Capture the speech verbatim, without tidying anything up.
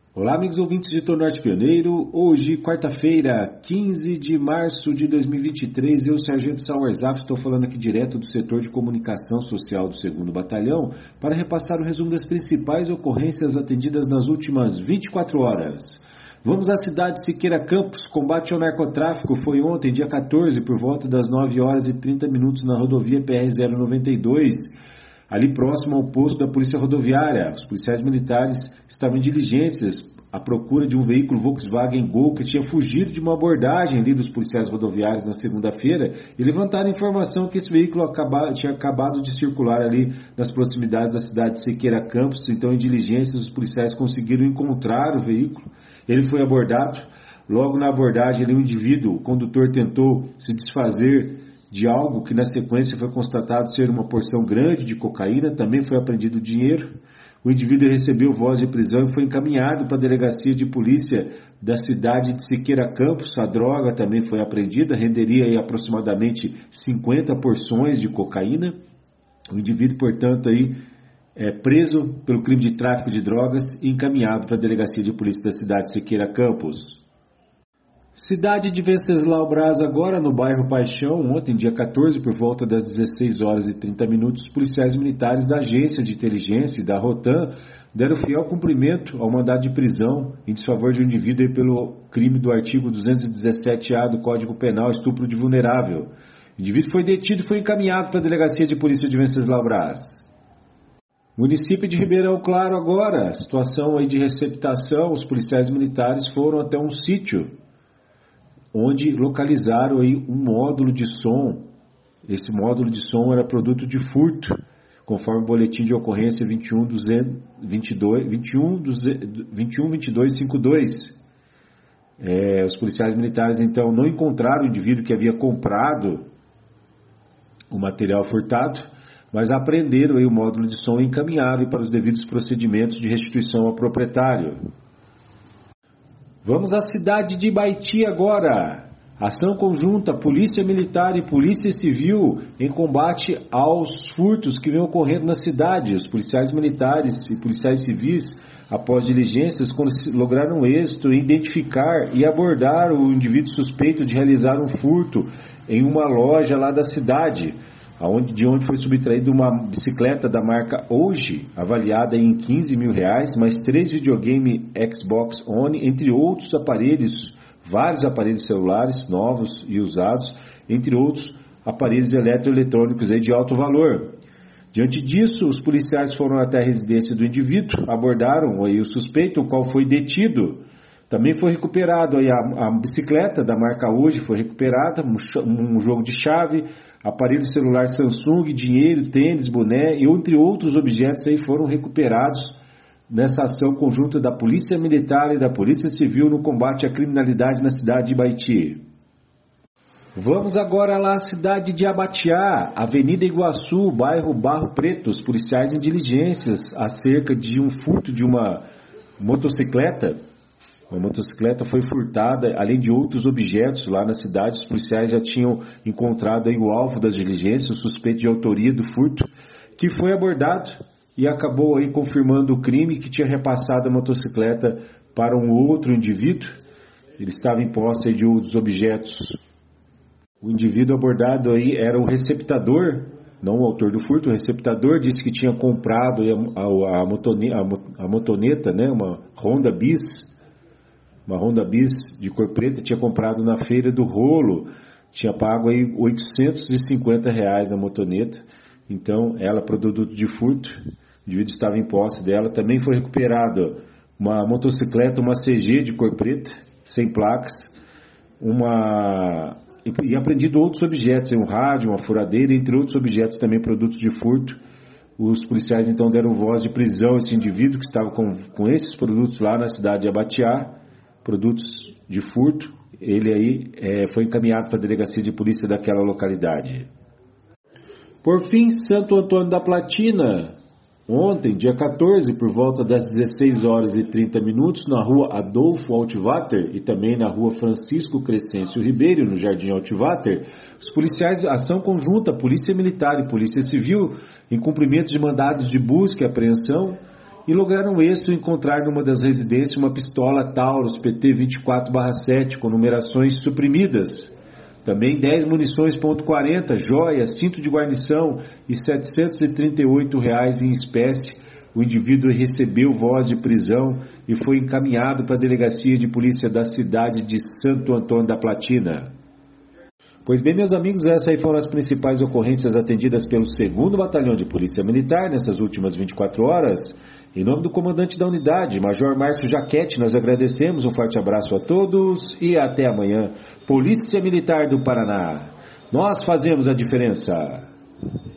Olá, amigos ouvintes de Torno Norte Pioneiro. Hoje, quarta-feira, quinze de março de dois mil e vinte e três, eu, Sargento Sauer Zaf, estou falando aqui direto do setor de comunicação social do segundo Batalhão para repassar o resumo das principais ocorrências atendidas nas últimas vinte e quatro horas. Vamos à cidade de Siqueira Campos. Combate ao narcotráfico foi ontem, dia quatorze, por volta das nove horas e trinta minutos na rodovia P R zero noventa e dois. Ali próximo ao posto da Polícia Rodoviária. Os policiais militares estavam em diligências à procura de um veículo Volkswagen Gol que tinha fugido de uma abordagem ali dos policiais rodoviários na segunda-feira e levantaram a informação que esse veículo acaba, tinha acabado de circular ali nas proximidades da cidade de Siqueira Campos. Então, em diligências, os policiais conseguiram encontrar o veículo. Ele foi abordado. Logo na abordagem, ali, o indivíduo, o condutor, tentou se desfazer de algo que na sequência foi constatado ser uma porção grande de cocaína. Também foi apreendido dinheiro. O indivíduo recebeu voz de prisão e foi encaminhado para a delegacia de polícia da cidade de Siqueira Campos. A droga também foi apreendida, renderia aí aproximadamente cinquenta porções de cocaína. O indivíduo, portanto, aí, é preso pelo crime de tráfico de drogas e encaminhado para a delegacia de polícia da cidade de Siqueira Campos. Cidade de Venceslau Braz, agora no bairro Paixão. Ontem, dia quatorze, por volta das dezesseis horas e trinta minutos, os policiais militares da Agência de Inteligência e da Rotan deram fiel cumprimento ao mandado de prisão em desfavor de um indivíduo pelo crime do artigo duzentos e dezessete A do Código Penal, estupro de vulnerável. O indivíduo foi detido e foi encaminhado para a delegacia de polícia de Venceslau Braz. Município de Ribeirão Claro agora, situação aí de receptação. Os policiais militares foram até um sítio onde localizaram aí um módulo de som. Esse módulo de som era produto de furto, conforme o boletim de ocorrência vinte e um, vinte e dois, vinte e um, vinte e um, vinte e dois, cinquenta e dois. É, os policiais militares, então, não encontraram o indivíduo que havia comprado o material furtado, mas apreenderam aí o módulo de som e encaminharam para os devidos procedimentos de restituição ao proprietário. Vamos à cidade de Ibaiti agora. Ação conjunta, Polícia Militar e Polícia Civil em combate aos furtos que vêm ocorrendo na cidade. Os policiais militares e policiais civis, após diligências, lograram êxito em identificar e abordar o indivíduo suspeito de realizar um furto em uma loja lá da cidade, Onde, de onde foi subtraída uma bicicleta da marca Hoje, avaliada em quinze mil reais, mais três videogame Xbox One, entre outros aparelhos, vários aparelhos celulares novos e usados, entre outros aparelhos eletroeletrônicos aí de alto valor. Diante disso, os policiais foram até a residência do indivíduo, abordaram aí o suspeito, o qual foi detido. Também foi recuperado aí a, a bicicleta da marca Hoje, foi recuperada, um, um jogo de chave, aparelho celular Samsung, dinheiro, tênis, boné e entre outros objetos aí foram recuperados nessa ação conjunta da Polícia Militar e da Polícia Civil no combate à criminalidade na cidade de Ibaiti. Vamos agora lá à cidade de Abatiá, Avenida Iguaçu, bairro Barro Preto. Os policiais em diligências acerca de um furto de uma motocicleta. Uma motocicleta foi furtada, além de outros objetos lá na cidade. Os policiais já tinham encontrado aí o alvo das diligências, o suspeito de autoria do furto, que foi abordado e acabou aí confirmando o crime, que tinha repassado a motocicleta para um outro indivíduo. Ele estava em posse aí de outros objetos. O indivíduo abordado aí era o receptador, não o autor do furto. O receptador disse que tinha comprado aí a, a, a, motone, a, a motoneta, né, uma Honda Bis, uma Honda Bis de cor preta, tinha comprado na Feira do Rolo, tinha pago aí oitocentos e cinquenta reais na motoneta. Então, ela, produto de furto, o indivíduo estava em posse dela. Também foi recuperado uma motocicleta, uma C G de cor preta, sem placas, uma... e apreendido outros objetos, um rádio, uma furadeira, entre outros objetos também produtos de furto. Os policiais então deram voz de prisão a esse indivíduo que estava com, com esses produtos lá na cidade de Abatiá, produtos de furto. Ele aí é, foi encaminhado para a delegacia de polícia daquela localidade. Por fim, Santo Antônio da Platina. Ontem, dia quatorze, por volta das dezesseis horas e trinta minutos, na rua Adolfo Altivater e também na rua Francisco Crescêncio Ribeiro, no Jardim Altivater, os policiais, ação conjunta, Polícia Militar e Polícia Civil, em cumprimento de mandados de busca e apreensão, e lograram êxito encontrar numa das residências uma pistola Taurus P T vinte e quatro barra sete com numerações suprimidas. Também dez munições ponto quarenta, joias, cinto de guarnição e setecentos e trinta e oito reais em espécie. O indivíduo recebeu voz de prisão e foi encaminhado para a delegacia de polícia da cidade de Santo Antônio da Platina. Pois bem, meus amigos, essas aí foram as principais ocorrências atendidas pelo segundo Batalhão de Polícia Militar nessas últimas vinte e quatro horas. Em nome do comandante da unidade, Major Márcio Jaquete, nós agradecemos, um forte abraço a todos e até amanhã. Polícia Militar do Paraná, nós fazemos a diferença.